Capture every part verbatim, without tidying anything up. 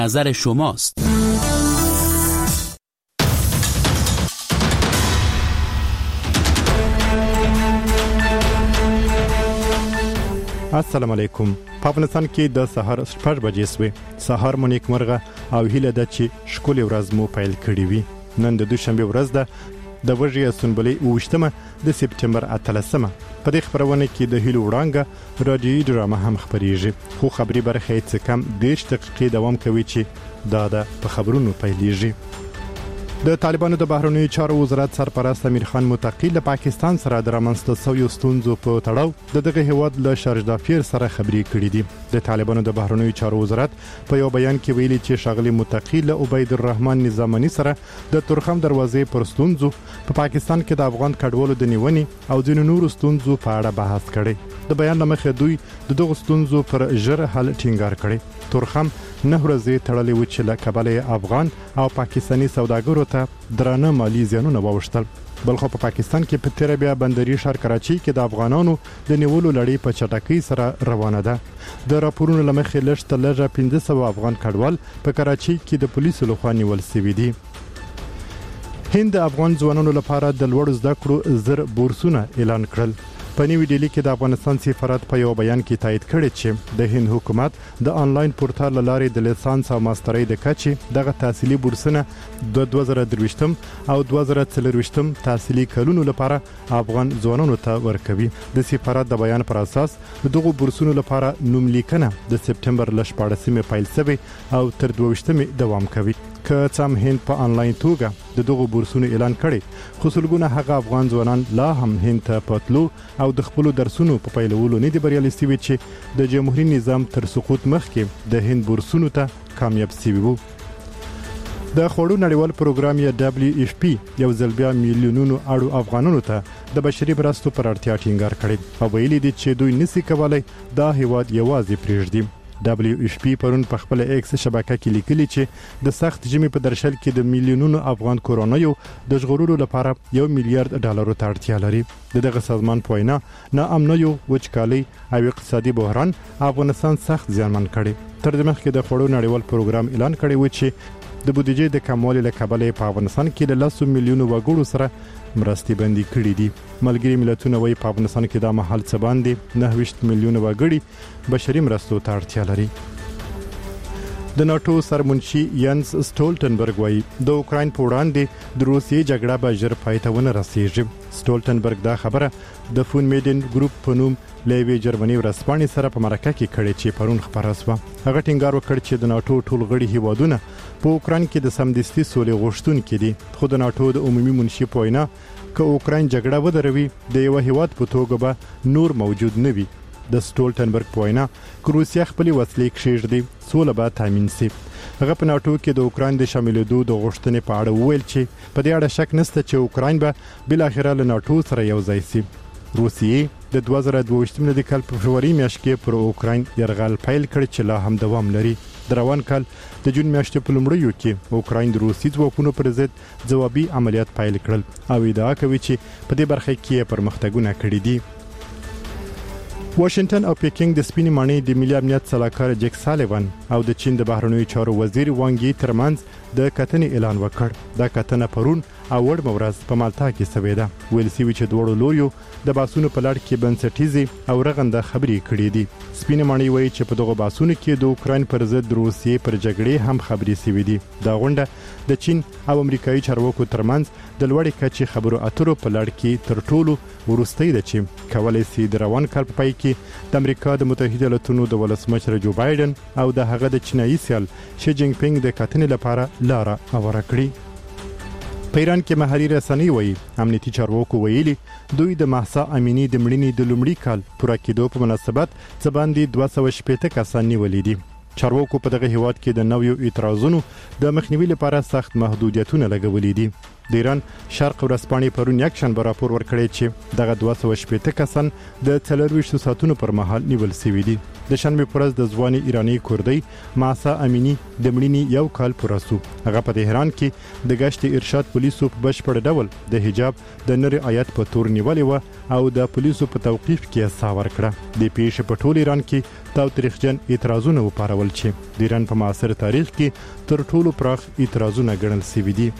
نظر شماست. السلام علیکم. په افغانستان کې د سهار شپږ بجې سوې. سهار مو نیکمرغه او هیله ده چې ښکلې ورځ مو پیل کړې وي. نن د دوشنبه ورځ ده، د وږي سنبلې اوویشتمه د سپتمبر اتلسمه. په دې خبرونه کې د هیلو وړانګه رادیوي ډرامه هم خبرېږي، خو خبري برخه یې څه کم دېرش دقیقې دوام کوي چې دا ده په خبرونو پیلېږي. د طالبانو د بهرنیو چارو وزارت سرپرست امیر خان متقی له پاکستان سره د رامنځته شویو ستونزو په تړاو د دغه هیواد له شارجدافیر سره خبرې کړې دي. د طالبانو د بهرنیو چارو وزارت په یو بیان کې ویلي چې ښاغلي متقی له عبید الرحمن نظامني سره د تورخم دروازې پر ستونزو په پا پاکستان کې د افغان کډوالو د نیونې او ځینو نورو ستونزو په اړه بحث کړي. د بیان لمخې دوی د دغو ستونزو پر ژر حل ټینګار کړي. تورخم نه ورځې تړلې و چې له کبله افغان او پاکستاني سوداګرو ته درانه مالی زیانونه واوښتل. بلخو په پاکستان کې په تیر بیا بندري ښار کراچي کې د افغانانو د نیولو لړۍ په چټکۍ سره روانه ده. د راپورونو لمخې لږ تر لږه پنځه سوه افغان کډوال په کراچي کې د پولیسو لخوا نیول شوي دي. هند د افغان ځوانانو لپاره د لوړ زده کړو زر بورسونه اعلان کړل. په نیو ډیلی کې د افغانستان سفارت په یو بیان کې تایید کړی چې د هند حکومت د آنلاین پورتال لارې د لیسانس او ماسترۍ د کچې دغه تحصیلي بورسونه د دوه زره درویشتم او دوه زره څلرویشتم تحصیلي کلونو لپاره افغان ځوانانو ته ورکوي. د سفارت د بیان پر اساس دغه بورسونو لپاره نوم لیکنه د سپتمبر ل شپاړسمې پیل شوی او تر دوه دوام کوي. که څم هند په آنلاین توګه د دغه بورسونو اعلان کړي، خو سلګونه هغه افغان ځوانان لا هم هند ته پاتلو او د خپل درسونو په پیلولو نه دي بریالي شوي چې د جمهوریت نظام تر سقوط مخکې د هند بورسونو ته کامیاب شوي وو. د خوړو نړیوال پروګرام یا دبليو اف پی یو ځل بیا میلیونونو اړو افغانانو ته د بشري مرستو پر اړتیا ټینګار کړي او ویلي دي چې دوی نسي کولای دا هیواد یوازې پرېږدي. دبليو اف پی پرون په خپل ایکس شبکه کې لیکلي چې د سخت ژمي په درشل کې د میلیونونو افغان کورونیو د ژغورلو لپاره یو میلیارډ ډالرو ته اړتیا لري. د دغه سازمان په وینا ناامنیو، وچکالۍ او اقتصادي بحران افغانستان سخت زیانمن کړي. تر دې مخکې د خوړو نړیوال پروګرام اعلان کړی و چې د بودیجې د کموالي له کبله په افغانستان کې له لسو میلیونو وګړو سره مرستې بندي کړې دي. ملګري ملتونه وايي په افغانستان کې د محل څه باندې نهه ویشت میلیونه وګړي بشري مرستو ته اړتیا لري. د ناتو سرمنشي ینس سټولټنبرګ وايي د اوکراین په وړاندې د روسیې جګړه به ژر پای ته ونه رسیږي. سټولټنبرګ دا خبره د فون میډن ګروپ په نوم لیوی جرمني ورسپانې سره په مرکه کې کړې چې پرون خبره شوه. هغه ټینګار وکړ چې د ناتو ټول غړي هیوادونه په اوکراین کې د سمدستي سولې غوښتونکي دي، خو د ناتو د عمومي منشي په وینا که اوکراین جګړه ودروي د یو هیواد په توګه به نور موجود نه وي. د سټولټنبرګ په وینا که روسیا خپل وسلې کښېږدي سوله به تامین شي. هغه په ناتو کې د اوکراین د شاملېدو د غوښتنې په اړه وویل چې په دې اړه شک نشته چې اوکراین به بالاخره له ناتو سره یو ځای شي. روسیې د دوه زره دوه د کال په فبروري میاشت کې پر اوکراین یرغل پیل کړ چې لا هم دوام لري. د روان کال د جون میاشتې په لومړیو کې اوکراین د روسي ځواکونو پر ضد ځوابي عملیات پیل کړل او ادعا کوي چې په دې برخه کې پرمختګونه کړي دي. واشنگټن او پیکینګ د سپینې ماڼۍ د ملي امنیت سلاکار جک سالیوان او د چین د بهرنیو چارو وزیر وانګ یي ترمنځ د کتنې اعلان وکړ. دا کتنه پرون او وړ ورځ په مالټا کې شوې ده. ویل شوي چې دواړو لوریو د باسونو په لړ کې بنسټیزي او رغنده خبرې کړې دي. سپینې ماڼۍ وایي چې په دغه باسونو کې د اوکراین پر ضد روسیې پر جګړې هم خبرې شوې دي. دا غونډه د چین او امریکایي چارواکو ترمنځ د لوړې کچې خبرو اترو په لړ کې تر ټولو وروستۍ ده چې کولای شي د روان کال په پای کې د امریکا د متحده ایالاتونو د ولسمشر جو بایدن او د هغه د چینایي سیال شي جینګ پینګ د کتنې لپاره لاره هواره کړي. په ایران کې محلي رسنۍ وایي امنیتي چارواکو ویلي دوی د مهسا امینی د مړینې د لومړي کال پوره کېدو په مناسبت څه باندې دوه سوه شپېته کسان نیولي دي. چارواکو په دغه هیواد کې د نویو اعتراضونو د مخنیوي لپاره سخت محدودیتونه لګولي دي. د ایران شرق ورځپاڼې پرون یکشنبه راپور ورکړی چې دغه دوه سوه شپېته کسان د څلورویشتو ساعتونو پر مهال نیول شوي دي. د شنبې په ورځ د ځوانې ایراني کوردۍ معصا امینی د مړینې یو کال پوره شو. هغه په تهران کې د گشت ارشاد پولیسو په بشپړ ډول د حجاب د نری آیت په تور نیولې و او د پولیسو په توقیف کې سا ورکړه. د پیښې په ټول ایران کې تاوتریخجن اعتراضونه وپارول چې د ایران په معاصر تاریخ کې تر ټولو پراخ اعتراضونه ګڼل شوي دي.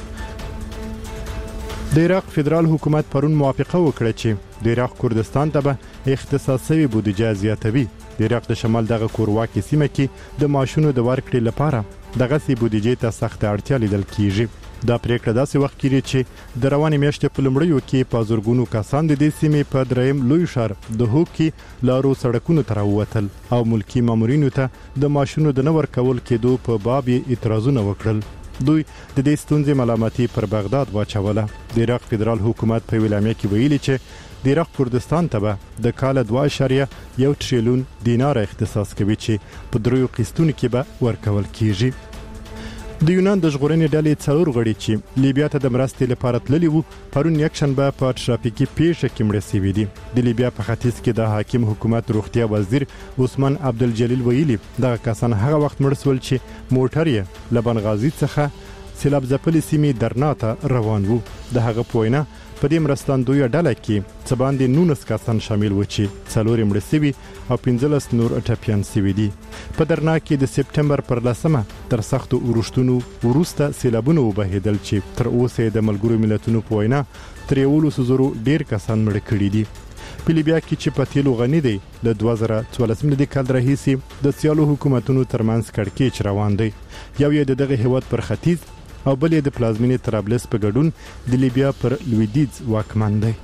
د عراق فدرال حکومت پرون موافقه وکړه چې د عراق کردستان ته به اختصاصي بودیجه زیاتوي. د عراق د شمال دغه کورواکي سیمه کې د ماشونو د ورکړې لپاره دغه سي بودیجه ته سخت اړتیا لیدل کیږي. دا پریکړه داسې وخت کې چې د روانې میاشتې په لومړیو کې په زورګونو کسان د دې سیمې په دریم لوی ښار د هوکي لارو سړکونو ته راووتل او ملکی مامورینو ته د ماشونو د نه ورکول کېدو په باب اعتراضونه وکړل. دوی د دې ستونزې ملامتي پر بغداد واچوله. د عراق فدرال حکومت په ویلامه کې ویلي چې د عراق کردستان ته به د کال دوه اعشاریه یو تریلیون دینار اختصاص کوي چې په دریو قسطونو کې به ورکول کیږي. د یونان د ژغورنې ډلې څلور غړي چې لیبیا ته د مرستې لپاره تللي وو پرون یکشنبه په ټرافیکي پیښه کې مړه شوي دي. د لیبیا په ختیځ کې د حاکم حکومت روغتیا وزیر عثمان عبدالجلیل ویلي دغه کسان هغه وخت مړ شول چې موټر یې له بنغازي څخه سیلاب ځپلې سیمې درنا ته روان وو. د هغه په وینا په دې مرستندویه ډله کې څه باندې نولس کسان شامل و چې څلور مړه شوي او پنځلس نور ټپیان شوي دي. په درنا کې د سپټمبر پر لسمه تر سختو اورښتونو وروسته سیلابونه وبهیدل چې تر اوسه د ملګرو ملتونو په وینا تر یولس زرو ډیر کسان مړه کړي دي. په لیبیا کې چې په تیلو غني دی د دوه زره څوارلسم کال راهیسې د سیالو حکومتونو ترمنځ کړکېچ روان دی. یو یې د دغه هیواد پر ختیځ او بل یې د پلازمینې طرابلس په ګډون د لیبیا پر لویدیځ واکمن دی.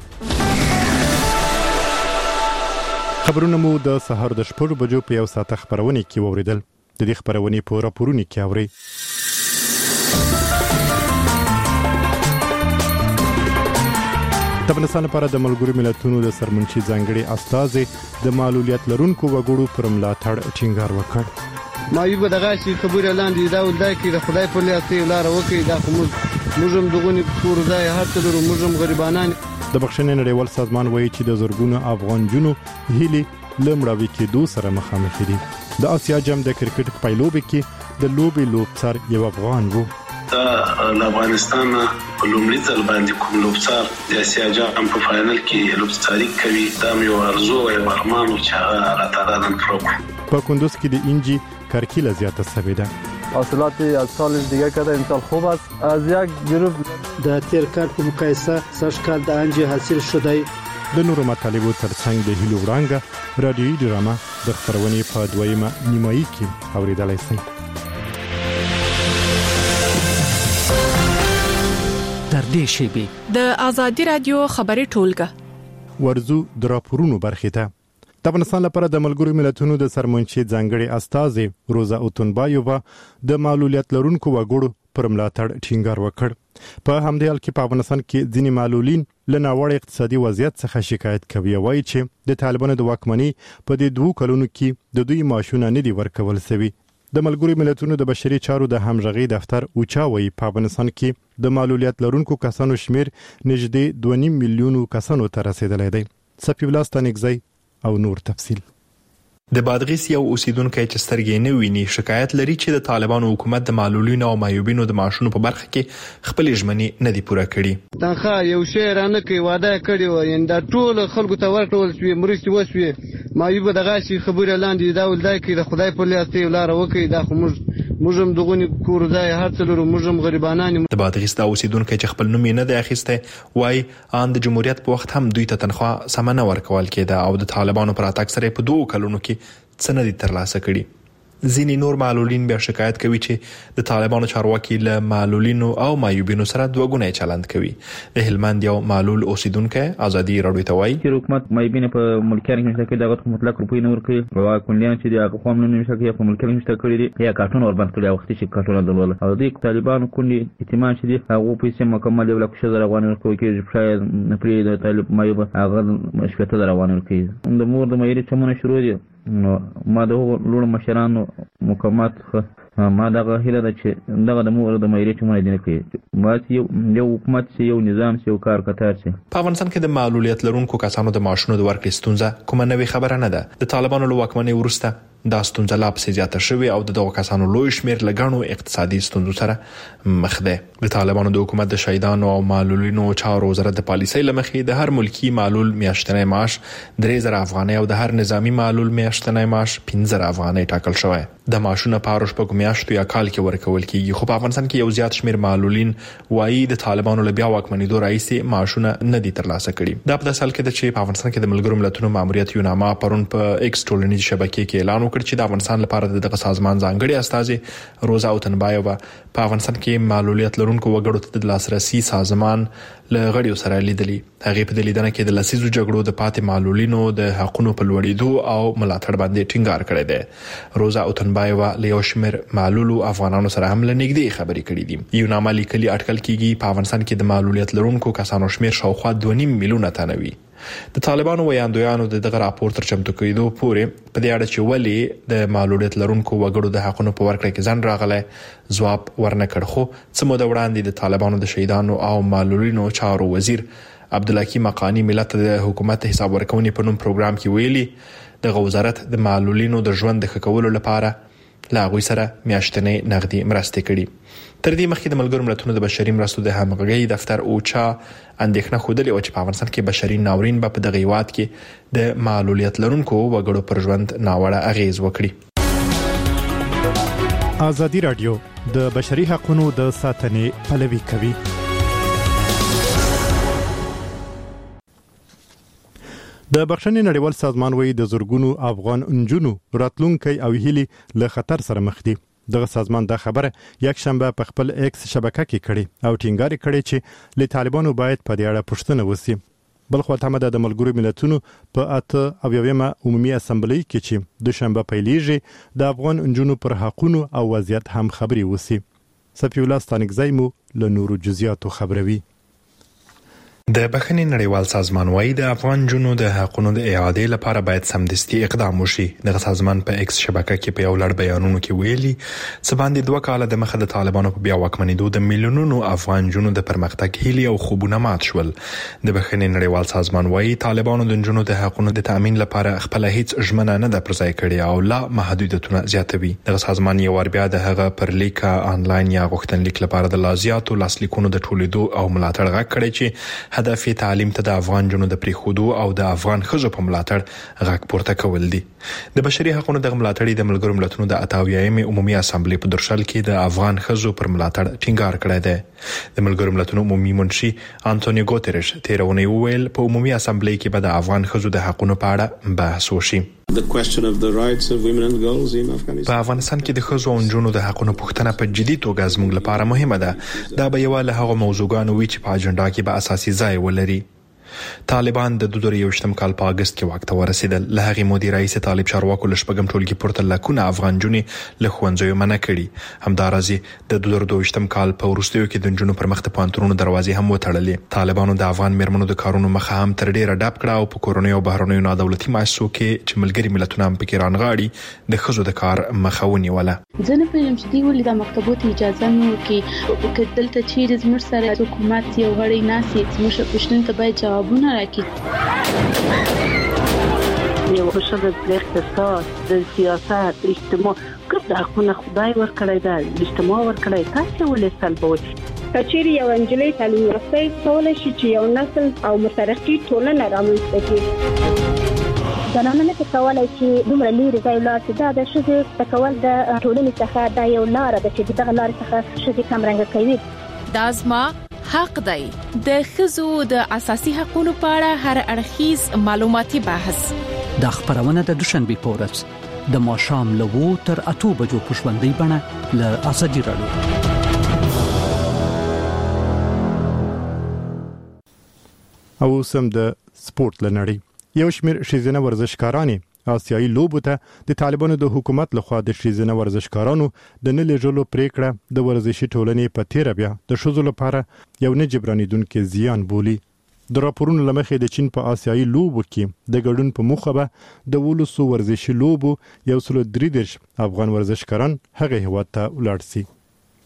خبرونه مو د سهار د شپږ بجو په یو ساعت خبرونه کې ووریدل. د دې خبرونه په راپورونو کې اوري. د افغانستان لپاره د ملګرو ملتونو د سرمنشي ځانګړي استازي د معلولیت لرونکو وګړو پر ملاتړ ټینګار وکړ. مایوب دغه شي خبره لاندې دا ولدای کې د خدای په لیاسې لار وکي دا موږ موږ دغونی کور ځای هر څه درو موږ غریبانان. د بخښنې نړیوال سازمان وایي چې د زورګونو افغان جنو هلي لمړاوي کې دوه سره مخامخ دي. د آسیا جام د کرکټ په لوبې کې د لوبې لوبڅار یو افغان وو. دا افغانستان په لومړي ځل باندې کوم لوبڅار د آسیا جام په فائنل کې لوبڅاري کوي. دا یو ارزو او ارمان چې راته نن پروګرام په کندوز کې د انجی کرکیله زیاته شوې ده. حاصلات از سال دیگه کرده امسال خوب است. از یک گروه د تیر کال په مقایسه سږ کال د انجی حاصل شوی. د نورو مطالبو ترڅنګ د هیلو وړانګه رادیوي ډرامه د خبرونې په دویمه نیمایي کې اوریدلای شئ. تر دې شیبې د آزادي رادیو خبري ټولګه ورزو د راپورونو برخه ته. د افغانستان لپاره د ملګرو ملتونو د سرمنشي ځانګړي استازي روزا اوتونبایووا د معلولیت لرونکو وګړو پر ملاتړ ټینګار وکړ. په همدې حال کې په افغانستان کې ځینې معلولین له ناوړه اقتصادي وضعیت څخه شکایت کوي. وایي چې د طالبانو د واکمنۍ په دې دوه کلونو کې د دوی معاشونه نه دي ورکول شوي. د ملګرو ملتونو د بشري چارو د همغږي دفتر اوچا وایي په افغانستان کې د معلولیت لرونکو کسانو شمیر نږدې دوه نیم میلیونو کسانو ته رسیدلی دی. صفي الله ستانکزی او نور تفصیل. د بادغیس یو اوسیدونکو چې سترګې نه ویني شکایت لري چې د طالبانو حکومت د معلولینو او معیوبینو د معاشونو په برخه کې خپل ژمنې نه دي پوره کړي. تنخواه یو شی رانه کوي وعده کړی و یعنی دا ټول خلکو ته ورکول شوی مرستې وشوي. معیوب دغه شي خبره لاندې دا ولدای کې د خدای په لیاسې لار وکي دا خو موږ موږ دغونی کور ځای هر څه لرو موږ غریبانان. د بادغیس د اوسیدونکو چې خپل نوم نه دی اخیسته وای ان د جمهوریت په وخت هم دوی ته تنخواه سم نه ورکول کېده او د طالبانو پر اتاک سره په دوه کلونو کې څه نه دي ترلاسه کړي. ځینې نور معلولین بیا شکایت کوي چې د طالبانو چارواکي له معلولینو او معیوبینو سره دوه ګونی چلند کوي. د هلمند یو معلول اوسیدونکو ازادي راډیو ته وایي چې حکومت معیوبین په ملکیت کې چې دغه مطلق روپۍ نه ورکوي او کونډیان چې د قوم نه نشي کې په ملکیت کې کړی دي یا کارتون ور باندې کړی وخت چې کارتون درول او د طالبانو کونډي اعتماد چې دي هغه پیسې مکمل یو لک شزر روان ورکوي کې شاید پرې د طالب معیوب هغه شپته روان ورکوي. د مور د مېری چمونه شروع دي نو ما د لوړ مشرانو مقامات ما دغه هیله ده چې دغه د مور د مېری چې مونږ دینه کوي ما یو یو حکومت چې یو نظام چې یو کار کتار شي. په افغانستان کې د معلولیت لرونکو کسانو د معاشونو د ورکړې ستونزه کومه نوې خبره نه ده. د طالبانو له واکمنۍ وروسته دا ستونزه لا پسې زیاته شوې او د دغو کسانو لوی شمېر له ګڼو اقتصادي ستونزو سره مخ دی. د طالبانو د حکومت د شهیدانو او معلولینو چارو وزارت د پالیسۍ له مخې د هر ملکی معلول میاشتنی معاش درې زره افغانۍ او د هر نظامی معلول میاشتنی معاش پنځه زره افغانۍ ټاکل شوی. د معاشونو په هر شپږو میاشتو یا کال کې ورکول کیږي، خو په افغانستان کې یو زیات شمېر معلولین وایي د طالبانو له بیا واکمنېدو راهیسې معاشونه نه دي ترلاسه کړي. دا په داسې حال کې ده چې په افغانستان کې د ملګرو ملتونو ماموریت یوناما پرون په ایکس ټولنیزې شبکې کې اعلان وکړ چې د افغانستان لپاره دغه سازمان ځانګړي استازي روزا اوتنبایووا په افغانستان کې معلولیت لرونکو وګړو ته د لاسرسي سازمان له غړیو سره لیدلي. هغه په لیدنه کې د لسیزو جګړو د پاتې معلولینو د حقوقو په لوړېدو او ملاتړ باندې ټینګار کړی دی. روزا اوتنبایووا له یو شمېر معلولو افغانانو سره هم له نږدې خبرې کړې دي. یوناما لیکلي اټکل کېږي په افغانستان کې د معلولیت لرونکو کسانو شمېر شاوخوا دوه نیم میلیونه تنه وي. د طالبانو ویاندویانو د دغه راپور تر چمتو کېدو پورې په دې اړه چې ولې د معلولیت لرونکو وګړو د حقوقو په ورکړه کې ځان راغلی ځواب ورنکړ. خو څه موده وړاندې د طالبانو د شهیدانو او معلولینو چارو وزیر عبدالحکیم حقانی ملت د حکومت حساب ورکونې په نوم پروګرام کې ویلي د وزارت د معلولینو د ژوند د ښه کولو لپاره لا غوي سره میاشتنې نغدي مرستې کړي. تر دې مخکې د ملګرو ملتونو د بشري مرستو د همغږي دفتر اوچا اندېښنه خوده او چې په افغانستان کې بشري ناورین به په دغه هیواد کې د معلولیت لرونکو وګړو پر ژوند ناوړه اغیز وکړي. ازادي رادیو د بشري حقوقو د ساتنې پلوي کوي. د بخښنې نړیوال سازمان وایي د زورګونو افغان انجونو راتلونکي او هیلي له خطر سره مخ دي. دغه سازمان دا خبره یک شنبه په خپل ایکس شبکه کې کړې او ټینګار کړی چې له طالبانو باید په دې اړه پوښتنه وشي. بل خو ته د ملګرو ملتونو په اته او یومه عمومي اسمبلی کې چې د شنبه پیلېږي د افغان انجونو پر حقوقو او وضعیت هم خبري وشي. صفی الله ستانکزی مو له نورو جزئیاتو خبروي. د بخښنې نړیوال سازمان وايي د افغان جنو د حقوقو د اعادې لپاره باید سمدستي اقدام وشي. د سازمان په ایکس شبکه کې په یو لړ بیانونو کې ویلي چې باندې دوه کاله د مخه د طالبانو په بیا واکمنېدو د میلیونونو افغان جنو د پرمختګ هیلي او خوبونه مات شول. د بخښنې نړیوال سازمان وايي طالبانو د جنو د حقوقو د تامین لپاره خپل هیڅ ژمنه نه ده پرځای کړې او لا محدودیتونه زیاتوي. د سازمان یو ور بیا د هغه پر لیک آنلاین یا غوښتنلیک لپاره د لازیاتو لاسلیکونو د ټولیدو او ملاتړ غږ کړی چې هدف یې تعلیم ته د افغان جنو د پریخودو او د افغان خزو په ملاتړ غږ پورته کول دي. د بشري حقوقو د ملاتړ د ملګرو ملتونو د اتاویایم عمومي اسمبلی په درشل کې د افغان خزو پر ملاتړ ټینګار کړی دی. د ملګرو ملتونو عمومي منشي انټونیو ګوتریش تیرونه ویل په عمومي اسمبلی کې به د افغان خزو د حقوقو په اړه بحث وشي. په افغانستان کې د ښځو او نجونو د حقوقو پوښتنه په جدي توګه زموږ لپاره مهمه ده. دا به یو له هغو موضوعاتو وي چې په اجنډا کې به اساسي ځای ولري. طالبان د دوه زره یوولسم کال په اگست کې واک ته ورسېدل. له هغې مودې راهیسې طالب چارواکو له شپږم ټولګي پورته لکونه افغان جونې له ښوونځیو منع کړي. همداراز د دوه زره دوه کال په وروستیو کې د نجونو پر مخ د پوهنتونونو دروازې هم وتړلې. طالبانو د افغان میرمنو د کارونو مخه هم تر ډیره ډاب کړه او په کورنیو او بهرنیو نادولتي مؤسسو کې چې ملګري ملتونه هم پکې رانغاړي د ښځو د کار مخه ونیوله. زه نه پوهیږم چې دوی ولې د مکتبو ته اجازه نه ورکوي. که دلته چیرې زموږ سره حکومت یو غړی ناسي زموږ پوښتنې ته باید جوابونه راکړي. یو ښځه د اقتصاد د سیاست اجتماع ګډ حقونه خدای ورکړی دا اجتماع ورکړی تاسو ولې سلبوي. کچېرې یو انجلۍ تعلیم یافته کولای شي چې یو نسل او مترقي ټولنه رامنځته کړي. زنانه نه کولای چې دومره لري ځای لاړ شي. دا د ښځې تکول د ټولنې څخه دا یو لار ده چې دغه لار څخه ښځې کم رنګ کوي. دا زما حق دی. د ښځو د اساسي حقوقو په اړه هر اړخیز معلوماتي بحث د خبرونه د دوشنبه په ورځ د ماښام له وو تر اته بجو په ژوندۍ بڼه له ازادي رادیو. او سم د سپورت لنړی یو شمیر شیزنه ورزشکارانی آسیایي لوبو ته د طالبانو د حکومت لخوا د شیزنه ورزشکارانو د نه لېږلو پریکړه د ورزشي ټولنې په تیر بیا د شذو لپاره یو نه جبرانیدونکو زیان بولی. د راپورونو لمخې د چین په آسیایي لوبو کې د ګډون په موخه به د ولسو ورزشي لوبو یو سل درې دېرش افغان ورزشکاران هغه هیواد ته ولاړ سي.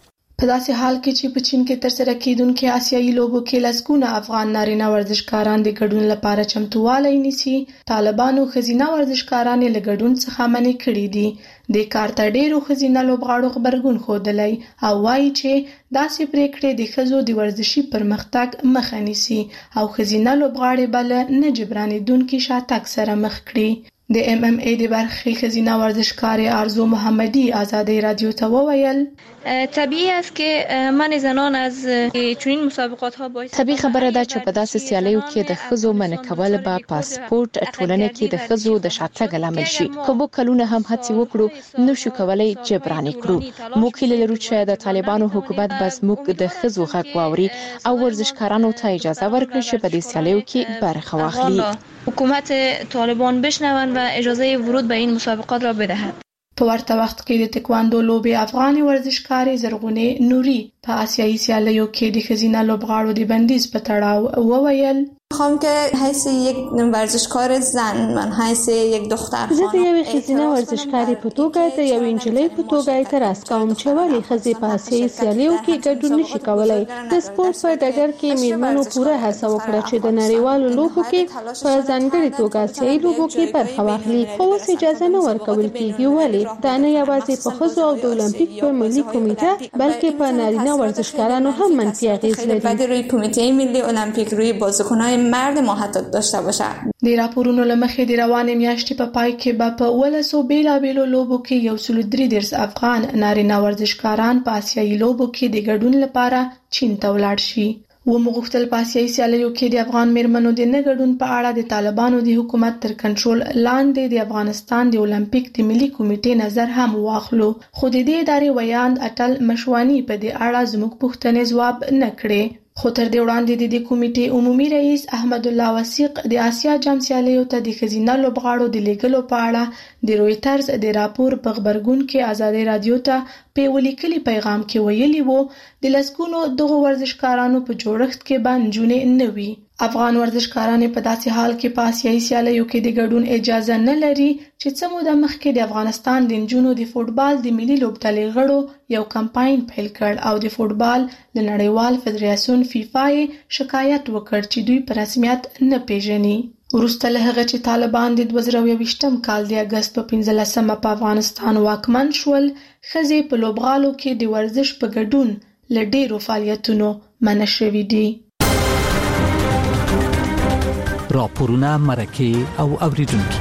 په داسې حال کې چې په چین کې ترسره کیدونکو آسیایي لوبو کې لسګونه افغان نارینه ورزشکاران د ګډون لپاره چمتووالی نیسي، طالبانو ښځینه ورزشکاران له ګډون څخه منع کړي دي. د کار ته ډیرو ښځینه لوبغاړو خبرګون ښودلی او وایي چې داسې پریکړې د ښځو د ورزشي پرمختګ مخه نیسي او ښځینه لوبغاړي به له نه جبرانېدونکي شاتګ سره مخ کړي. د ام ام ای د برخې ښځینه ورزشکار آرزو محمدی آزادی رادیو ته وویل طبیعی است که من زنان از چنین مسابقات ها باعث طبیعي خبره ده چې په داسې سیالیو کې د ښځو منع کول به پاسپورت ټولنه کې د ښځو د شاتګ لامل شي. که موږ کلونه هم هڅې وکړو نو شو کولای جبران کړو. موږ هیله لرو چې د طالبانو حکومت بس موږ د ښځو حق واوري او ورزشکارانو ته اجازه ورکړي چې په دې سیالیو کې برخه واخلي. حکومت طالبان بشنوند و اجازه ورود به این مسابقات را بدهد. په ورته وخت کې د تکواندو لوبې افغاني ورزشکارې زرغونې نوري په آسیایي سیالیو کې د ښځینه لوبغاړو د بندیز په تړاو وویل میخوام که حیث یک ورزشکار زن من حیث یک دختر زه د یوې ښځینه ورزشکارې په توګه د یوې نجلۍ په توګه اعتراض کوم چې ولې ښځې په آسیایي سیالیو کې ګډون نشي کولی. د سپورت په ډګر کې میرمنو پوره هڅه وکړه چې د نړیوالو لوبو کې په ځانګړې توګه آسیایي لوبو کې برخه واخلي، خو اوس اجازه نه ورکول کېږي. ولې؟ دا نه یوازې په ښځو او د المپیک په ملي کمیټه بلکې په نارینه ورزشکارانو هم منفي اغیز لري. بعد روی کمیته ملی المپیک روی بازیکنان مرد ما حتی داشته باشه. د راپورونو لمخې د روانې میاشتې په پای کې به په ولسو بیلابیلو لوبو کې یو سل درې دېرش افغان نارینه ورزشکاران په آسیایي لوبو کې د ګډون لپاره چین ته ولاړ شي. ومو غوښتل په آسیایي سیالیو کې د افغان میرمنو د نه ګډون په اړه د طالبانو د حکومت تر کنټرول لاندې د افغانستان د المپیک د ملي کمیټې نظر هم واخلو، خو د دې ادارې ویاند اټل مشوانی په دې اړه زموږ پوښتنې ځواب نه کړې. خو تر دې وړاندې د دې کمیټې عمومي رئیس احمد الله وثیق د آسیا جام سیالیو ته د ښځینه لوبغاړو د لیږلو په اړه د رویټرز د راپور په خبرګون کې آزادي رادیو ته په ولیکلي پیغام کې ویلي وو د لسګونو دغو ورزشکارانو په جوړښت کې به نجونې نه وي. افغان ورزشکاران په داسې حال کې په آسیایي سیالیو کې د ګډون اجازه نه لري چې څه موده مخکې د افغانستان د نجونو د فوټبال د ملي لوبډلې غړو یو کمپاین پیل کړ او د فوټبال له نړیوال فدراسیون فیفا یې شکایت وکړ چې دوی په رسمیت نه پیژني. وروسته له هغه چې طالبان د دوه زره یوویشتم کال د اګست په پنځلسمه په افغانستان واکمن شول، ښځې په لوبغالو کې د ورزش په ګډون له ډېرو فعالیتونو منع شوي دي. راپورونه مرکه او اوریدونکي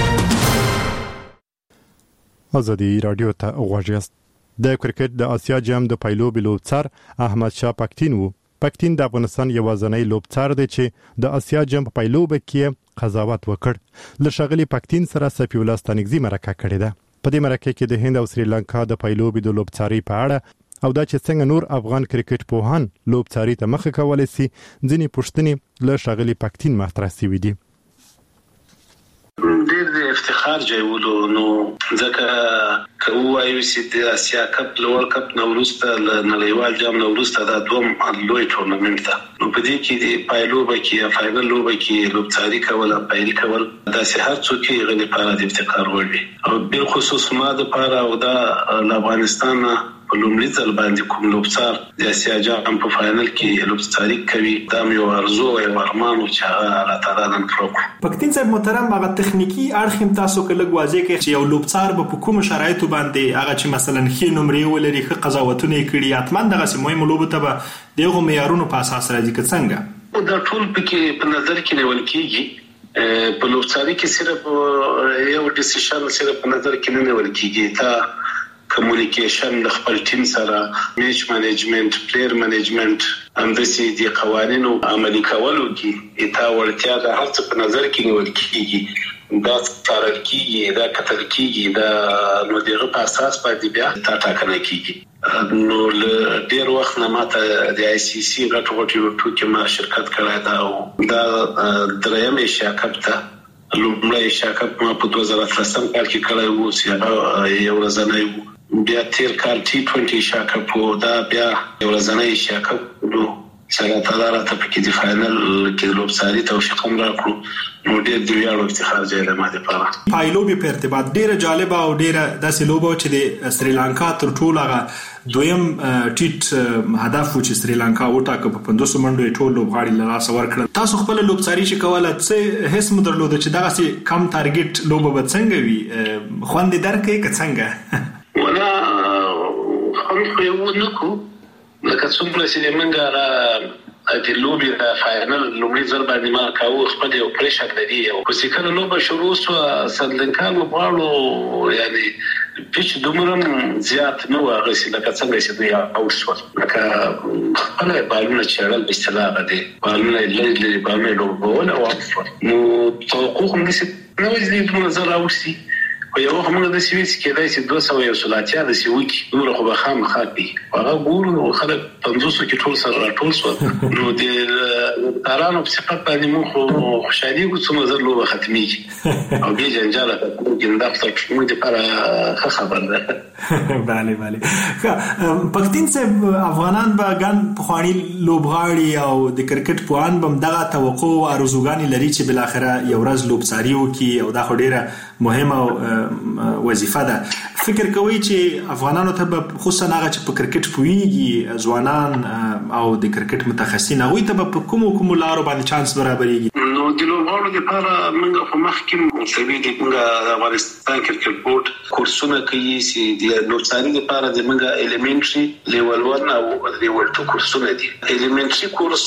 آزادی رادیو ته غوږ یاست. د کرکټ د آسیا جام د پایلوبي لوبڅار احمد شاه پکتین وو. پکتین د افغانستان یوازینی لوبڅار دی چې د آسیا جام په پایلوبه کې قضاوت وکړ. له ښاغلي پکتین سره صفي الله ستانکزي مرکه کړې ده. په دې مرکه کې د هند او سریلانکا د پایلوبي د لوبڅاري په اړه او دا چې څنګه نور افغان کرکټ پوهان لوبڅاري ته مخه کولای شي ځینې پوښتنې له ښاغلي پکتین مطرح شوې دي. ډېر د افتخار ځای ولو نو ځکه که وایو چې د اسیا کپ له ورلد کپ نه وروسته له نړیوال جام نه وروسته دا دوم لوی ټورنمنټ ده، نو په دې کې د پایلوبه کې یا فاینل لوبه کې لوبڅاري کول او پایلي کول داسې هر څوک یې غلي لپاره د افتخار وړ وي. او بل خصوص ما د لپاره او دا له افغانستان په لومړي ځل باندې کوم لوبڅار د اسیا جام په فاینل کې لوبڅاري کوي، دا یو ارزو او ارمان چې هغه الله تعالی نن کړو. پکتین صاحب محترم، هغه تخنیکی اړخ هم تاسو کله واضح کړئ چې یو لوبڅار په کوم شرایطو باندې هغه چې مثلا خې نمرې ولري، ښه قضاوتونه کړي، اتمن دغه سیمه لوبه ته به دغه معیارونو په اساس راځي که څنګه؟ دا ټول پکې په نظر کې نیول کېږي. په لوبڅاري کې صرف یو ډیسیشن صرف په نظر کې نه نیول کېږي، تا کمیونیکیشن د خپل ټیم سره، میچ منیجمنت، پلیر منیجمنت، همداسې د قوانینو عملي کولو کې اته ورتیا د هر څه په نظر کې نیول کېږي. دا څارل کېږي، دا کتل کېږي، دا نو دغه په اساس باندې بیا تا ټاکنه کېږي. نو له ډېر وخت نه ماته د آی سی سی غټ غټ یو ټوکې ما شرکت کړی دا او دا دریم ایشیا کپ ته لومړی ایشیا کپ ما په دوه زره اتلسم کال کې کړی وو چې هغه یو ورځنی وو. بیا تیر کال ټي ټوینټي ایشیا کپ وو، دا بیا یو ورځنی ایشیا کپ نو سره تعالی ته پکې د فائنل کې لوبساري توفیق هم راکړو نو ډېر دی یو افتخار دی د ماده لپاره. پایلوبي په ارتباط ډېر جالب او ډېر داسې لوبه چې د سریلانکا تر ټولو هغه دویم ټیټ هدف و چې سریلانکا وټاکه په پنځوس منډو ټول لوبغاړي له لاسه ورکړل. تاسو خپل لوبساري چې کوله څه هیڅ مو درلود چې دغه سي کم ټارګټ لوبه به څنګه وي خوند درکې که څنګه؟ ولا خوند خو یو نه کو لکه څومره چې موږ را د لوبي د فائنل لومړي ځل باندې ما کاوه خپل یو پریشر لري او کو چې کله لوبه شروع شو سریلانکا لوبغاړو یعنی پیچ دومره زیات نو هغه چې لکه څنګه چې دوی اوټ شو لکه خپل بالونه چړل په اصطلاح دي بالونه لږ لږ بالونه لوبول او نو توقع هم نشي نو دې په نظر راوړي او یو هم د سویس کې دای چې دوه سوه یو سلاتیا د سویک نور خو به خام خاطي هغه ګورو خلک پنځوس کې ټول سره راټول شو نو د تارانو په صفات باندې مو خو خوشالي کو څو نظر لوبه ختمي او به جنجال کې د خپل موږ لپاره خبر ده. bale bale پښتين صاحب افغانان به ګان په خواني لوبغاړي او د کرکټ پوان بم دغه توقع او ارزوګانی لري چې بل اخره یو ورځ لوبساري وکي او دا خو ډیره مهمه وظیفه ده. فکر کوي چې افغانانو ته خصوصا هغه چې په کرکټ پويږي ځوانان او د کرکټ متخصصین هغه ته په کوم کوم لارو باندې چانس برابرېږي؟ نو د لوبغاړو لپاره موږ په مخ کې مسوي دي موږ د افغانستان کرکټ بورډ کورسونه کوي چې د لوبساري لپاره د موږ الیمنټري لیول واحد او لیول دوه کورسونه دي. الیمنټري کورس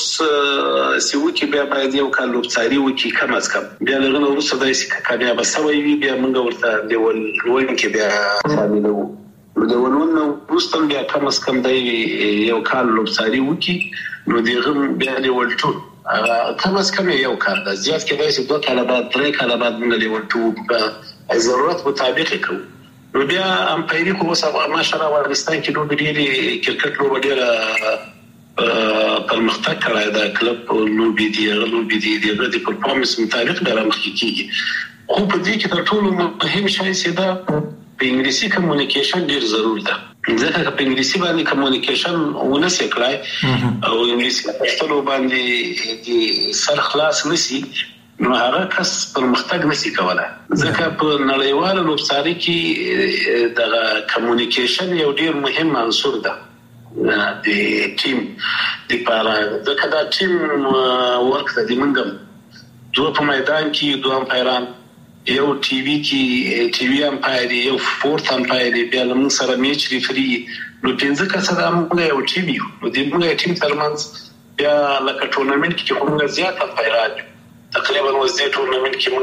چې وکی بیا باید یو کال لوبساري وکي کم از کم بیا لغنه ورسره دای چې کابیا بسوي وي بیا موږ ورته لیول وین کې بیا شاملو د ولونو وروسته بیا کم از کم دی یو کال لوبساري وکي نو دغه بیا لیول دوه کم از کم یو کال د زیات کې دای چې دوه کال بعد درې کال بعد موږ لیول دوه په ضرورت مطابق کوو. نو بیا امپایری خو وسه ماشاءالله افغانستان کې نو ډېری کرکټ لوبه ډېره پرمختګ کړی دا کلب لوبي دی لوبي دی د پرفورمنس مطابق به راځي کیږي. خو په دې کې تر ټولو مهم شی چې دا په انګلیسي کمیونیکیشن ډیر ضروري ده. ځکه په انګلیسي باندې کمیونیکیشن ونسې کړای او انګلیسي پښتو باندې د سر خلاص نسی نو هغه کس پرمختګ نسی کولای. ځکه په نړیواله لوبساري کې د کمیونیکیشن یو ډیر مهم عنصر ده د ټیم د لپاره. ځکه دا ټیم ورک د منګم دوه په میدان کې دوه امپایران یو ټي وي کې ټي وي امپایر یو فورث امپایر بیا لمن سره میچ ریفري نو پنځه کسه د موږ یو ټیم یو نو د موږ ټیم ترمنځ بیا لکه ټورنمنت کې کومه زیات امپایران تقریبا وزې ټورنمنت کې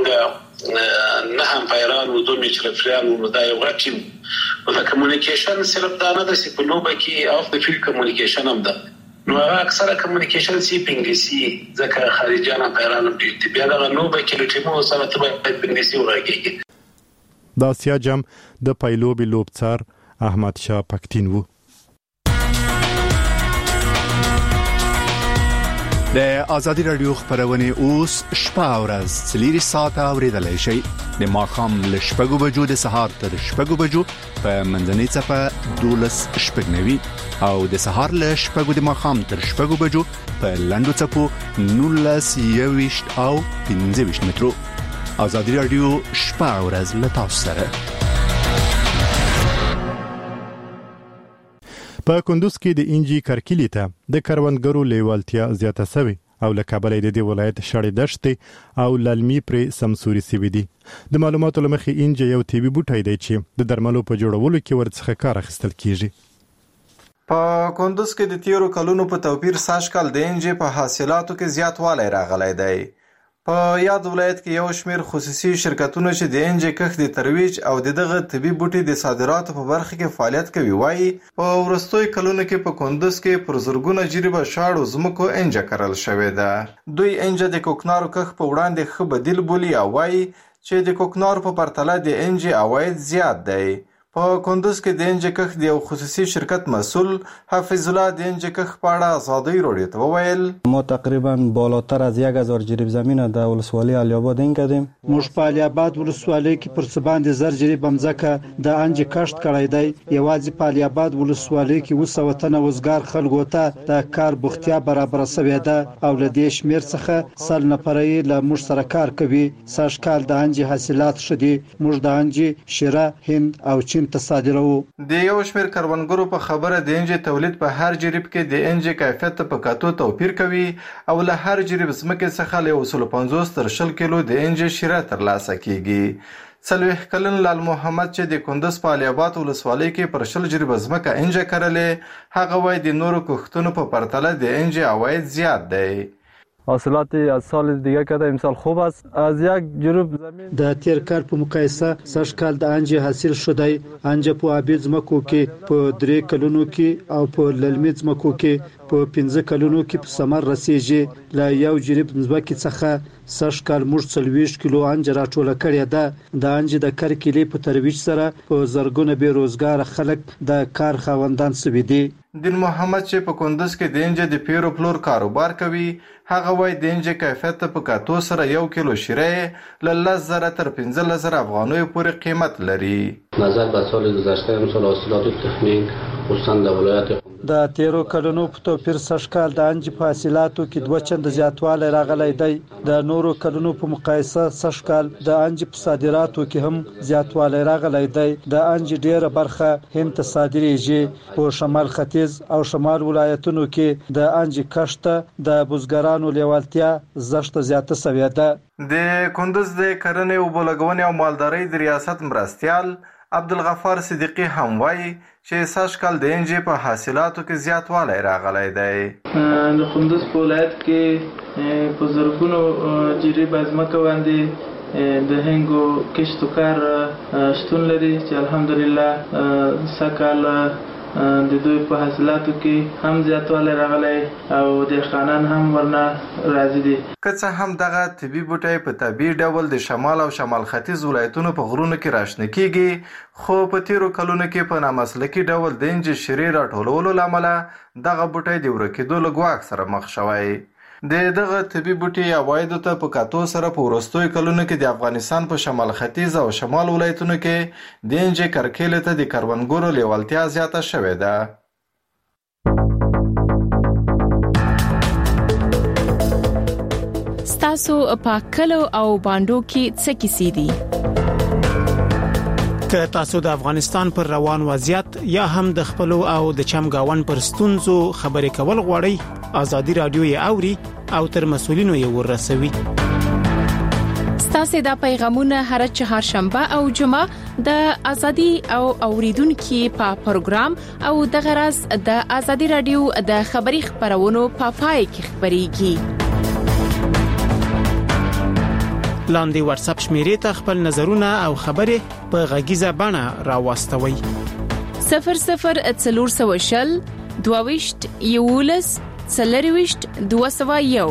موږ نه امپایران او دوه میچ ریفریان نو دا یو ټیم او د کمیونیکیشن صرف دا نه د سپلوبه کې اف د فیلډ کمیونیکیشن هم ده. نو اکثره کمیونیکیشن سی په انګلیسي ځکه خارجيان پیران دي بیا دا نو به کې ټیمو سره ته په انګلیسي وراګي. د اسیا جام د پایلوبي لوبڅار احمد شاه پښتين وو. د ازادي رادیو خبرونه اوس شپه او ورځ څلوري ساعته اوریدلای شئ د ماخام ل شپږو بجو د سهار تر شپږو بجو په منځنۍ صفه دولس شپږنوي او د سهار ل شپږو د ماخام تر شپږو بجو په لندو صفو نولس یويشت او پنځه ویشت مترو. ازادي رادیو شپه او ورځ له تاسو سره. په کندوز کې د انجی کرکلی ته د کروندګرو لیوالتیا زیاته شوی او له کابل د دې ولایت شړې دشت او للمی پر سمسوري سی وی دي. د معلوماتو لمخې انجی یو تی وی بوټی دی چې د درملو په جوړولو کې ورڅخه کار اخیستل کیږي. په کندوز کې د تیرو کلونو په توپیر ساش کال د انجی په حاصلاتو کې زیاتوالی راغلی دی. په یاد ولایت کې یو شمیر خصوصي شرکتونه چې د انجی کښت د ترویج او دغه طبي بوټي د صادراتو په برخه کې فعالیت کوي وایي په ورستوي کلونو کې په کندوز کې پر زرګونه جریبه شاړو زمکو انجی کرل شوې ده. دوی انجی د کوکنارو کښت په وړاندې ښه بدیل بولي او وایي چې د کوکنارو په پرتله د انجی عواید زیات دی. په کندوز کې د انجې کښت د یو خصوصي شرکت مسئول حفیظ الله د انجې کښت په اړه ازادۍ راډیو ته وویل ما تقریبا بالاتر از یک هزار جریب زمین در ولسوالی علی آباد این کردیم. موږ په علی آباد ولسوالۍ کې پر څه باندې زر جریب ځمکه د انجې کښت کړی دی. یوازې په علی آباد ولسوالۍ کې اووه سوه تنه وزګار خلکو ته د کار بوختیا برابره شوې ده او له دې شمېر څخه سل نفره یې له موږ سره کار کوي. سږ کال د انجې حاصلات ښه دي. موږ د انجې شیره هند او چین ته صادروو. د یو شمېر کروندګرو په خبره د انجې تولید په هر جریب کې د انجې کیفیت ته په کتو توپیر کوي او له هر جریب ځمکې څخه له یو سل پنځوس تر شل کیلو د انجې شیره ترلاسه کیږي. څلوېښت کلن لال محمد چې د کندوز په علی آباد ولسوالۍ کې پر شل جریبه ځمکه انجې کرلې، هغه وایي د نورو کښتونو په پرتله د انجې عواید زیات دی. حاصلات از سال دیگه کرده امسال خوب است. از یک جریب زمین د تیر کال په مقایسه سږ کال د انجې حاصل شدی. انجې په آبي ځمکو کې په درې کلونو کې او په للمي ځمکو کې په پنځه کلونو کې په ثمر رسیږي. له یو جریب ځمکې څخه سږ کال موږ څلوېښت کیلو انجې راټوله کړې ده. د انجې د کرکیلې په ترویج سره په زرګونه بې روزګاره خلک د کار خاوندان شوي دي. دین محمد چې په کندوز کې د انجې د پیرو پلور کاروبار کوي، هغه وایي د انجې کیفیت ته په کتو سره یو کیلو شیره له لس زره تر پنځلس زره افغانیو پورې قیمت لري. نظر به سال گذشته امسال حاصلات تخمین خصوصا د ولایت د تیرو کلونو په توپیر سږ کال د انجې په حاصلاتو کې دوه چنده زیاتوالی راغلی دی. د نورو کلونو په مقایسه سږ کال د انجې په صادراتو کې هم زیاتوالی راغلی دی. د انجې ډیره برخه هند ته صادریږي. په شمال ختیځ او شمال ولایتونو کې د انجې کښت ته د بزګرانو لیوالتیا زښته زیاته شوې ده. د کندوز د کرنې، اوبو لګونې او مالدارۍ د ریاست مرستیال عبدالغفار صدیقي هم وایي چې سږ کال د انجې په حاصلاتو کې زیاتوالی راغلی دی. د کندوز په ولایت کې په زرګونو جریبه ځمکه باندې د هنګو کښت و کار شتون لري چې الحمدلله سږکال د دوی په حاصلاتو کې هم زیاتوالی راغلی او دهقانان هم ورنه راضي دي. که څه هم دغه طبي بوټی په طبیعي ډول د شمال او شمال ختیځ ولایتونو په غرونو کې راشنه کیږي، خو په تیرو کلونو کې په نامسلکي ډول د انجې شیرې راټولولو له امله دغه بوټی د ورکېدو له ګواښ سره مخ شوی. د دغه طبي بوټي عوایدو ته په کتو سره په وروستیو کلونو کې د افغانستان په شمال ختیځ او شمال ولایتونو کې د انجې کرکیلې ته د کروندګرو لیوالتیا زیاته شوې ده. ستاسو په کلو او باندو کې څه کیسې دي؟ که تاسو د افغانستان پر روان وضعیت یا هم د خپلو او د چمګاون پر ستونزو خبرې کول غواړئ، ازادي رادیو یې اوري او تر مسؤلینو یې ورسوي. ستاسو د پیغامونه هر چهارشنبه او جمعه د ازادي او اوریدونکو په پروګرام او د غرض د ازادي رادیو د خبري خبرونو په پای کې خبريږي. لاندې واتس اپ شمیرې ته خپل نظرونه او خبرې په غږیزه بڼه راوستوي. صفر صفر څلور سوه شل دوه ویشت یولس څلور ویشت دوه سوه یو.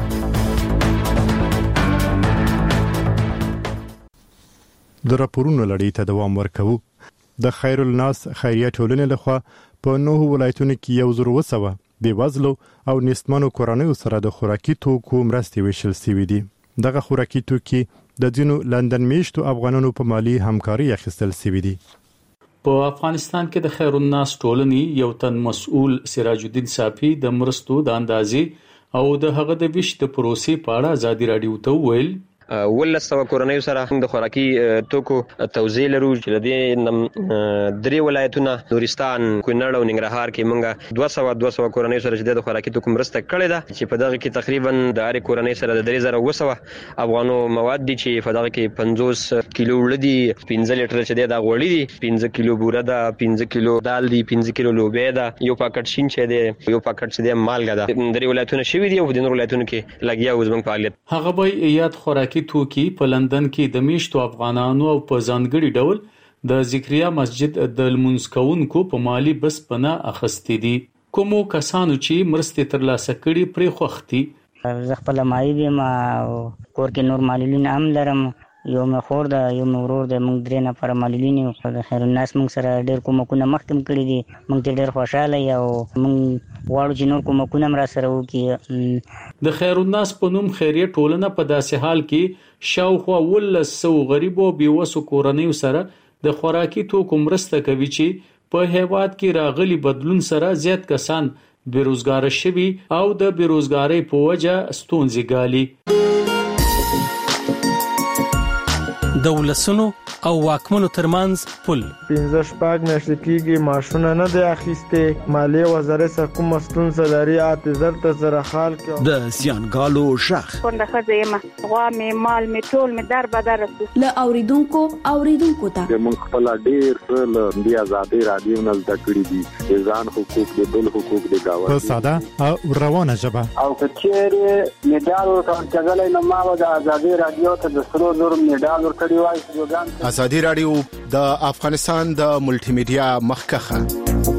د راپورونو لړۍ ته دوام ورکوو. د خیر الناس خیریه ټولنې لخوا په نوو ولایتونو کې یو زر اوه سوه بېوزلو او نیستمنو کورنیو سره د خوراکي توکو مرستې ویشل شوې دي. دغه خوراکي توکي د ځینو لندن میشتو افغانانو په مالی همکاري اخیستل شوي دي. په افغانستان کې د خیر الناس ټولنې یو تن مسؤل سراج الدین صافي د مرستو د اندازې او د هغه د ویش د پروسې په اړه ازادي رادیو ته ویل ولس او کورنۍ سره د خوراکي توکو توزیع لرو چې د درې ولایتونو نورستان، کونړ او ننګرهار کې موږ دوه سوه دوه سوه کورنۍ سره چې د خوراکي توکو مرسته کړې ده چې په دغه کې تقریبا د هر کورنۍ سره د درې زره اوه سوه افغانو مواد دي چې په دغه کې پنځوس کیلو وړدي، پنځه لیټر چې د غوړي دي، پنځه کیلو بوره ده، پنځه کیلو دال دي، پنځه کیلو لوبیا ده، یو پاکټ شین چې دی، یو پاکټ چې دی مالګه ده. درې ولایتونه شوي دي او د نور ولایتونو کې لګیا و زموږ فعالیت. هغه به یاد خوراکي توکي په لندن کې د میشتو افغانانو او په ځانګړي ډول د ذکریا مسجد د لمونځ کوونکو په مالی بسپنه اخستې دي. کومو کسانو چې مرستې ترلاسه کړي پرې خوښتي زه خپل مایي دي ما کور کې نور معلولین هم لرم یو مخور ده یو مرور ده موږ درې نفر معلولین یو د خیر الناس موږ سره ډېر کومکونه مخکې کړي دي موږ ډېر خوشاله یو موږ غواړو چې نور کومکونه را سره وکړي د خیر الناس په نوم خیریه ټولنه په داسې حال کې شاوخوا ولس سو غریب او بیوسو کورنیو سره د خوراکي توکو مرسته کوي چې په هیواد کې راغلي بدلون سره زیات کسان بیروزګار شوي او د بیروزګاری په وجه ستونزې ګالي د ولسونو او واکمنو ترمنځ پل پنځه شپږ میاشتې کېږي معاشونه نه دی اخیستې مالیې وزارت څخه کومه ستونزه لري اته زر ته زره خال کې د زیانګالو ژغ کونډه ښځه یم غوا مې مال مې ټول مې در بدر رسو له اوریدونکو اوریدونکو ته موږ خپل ډېر څه له دې ازادي رادیو نه زده کړي دي د ځان حقوق د بل حقوق د گاوند په ساده او روانه ژبه او کچېره میډال ورکړل نو ما د ازادي رادیو ته د سرو زر میډال ورکړی وای ازادي رادیو د افغانستان د ملټي میډیا مخکخه